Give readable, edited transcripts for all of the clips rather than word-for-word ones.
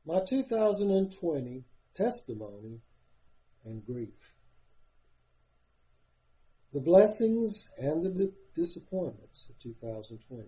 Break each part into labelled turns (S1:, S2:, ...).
S1: My 2020 testimony and grief. The blessings and the disappointments of 2020.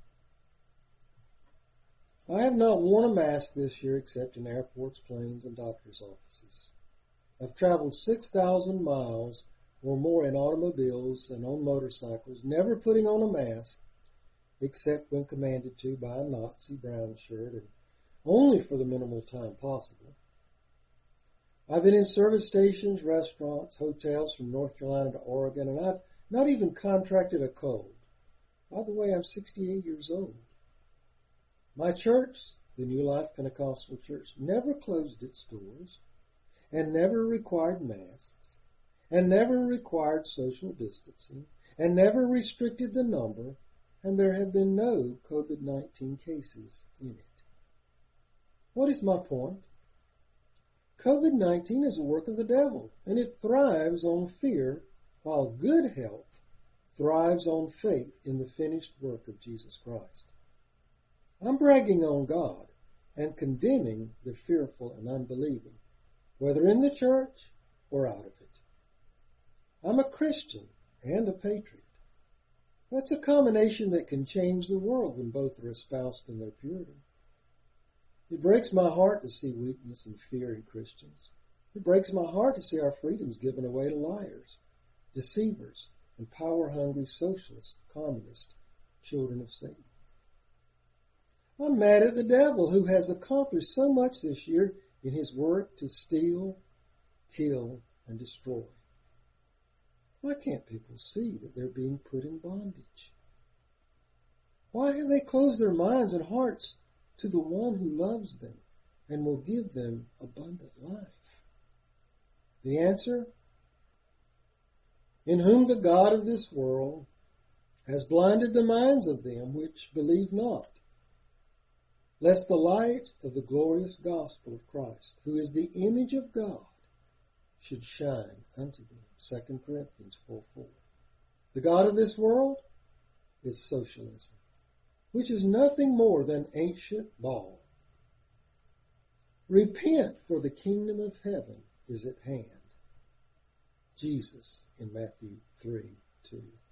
S1: I have not worn a mask this year except in airports, planes, and doctors' offices. I've traveled 6,000 miles or more in automobiles and on motorcycles, never putting on a mask except when commanded to by a Nazi brown shirt and only for the minimal time possible. I've been in service stations, restaurants, hotels from North Carolina to Oregon, and I've not even contracted a cold. By the way, I'm 68 years old. My church, the New Life Pentecostal Church, never closed its doors and never required masks and never required social distancing and never restricted the number, and there have been no COVID-19 cases in it. What is my point? COVID-19 is a work of the devil, and it thrives on fear, while good health thrives on faith in the finished work of Jesus Christ. I'm bragging on God and condemning the fearful and unbelieving, whether in the church or out of it. I'm a Christian and a patriot. That's a combination that can change the world when both are espoused in their purity. It breaks my heart to see weakness and fear in Christians. It breaks my heart to see our freedoms given away to liars, deceivers, and power-hungry socialist, communist children of Satan. I'm mad at the devil who has accomplished so much this year in his work to steal, kill, and destroy. Why can't people see that they're being put in bondage? Why have they closed their minds and hearts to the one who loves them and will give them abundant life? The answer? In whom the God of this world has blinded the minds of them which believe not, lest the light of the glorious gospel of Christ, who is the image of God, should shine unto them. 2 Corinthians 4:4. The God of this world is socialism, which is nothing more than ancient Baal. Repent, for the kingdom of heaven is at hand. Jesus in Matthew 3:2.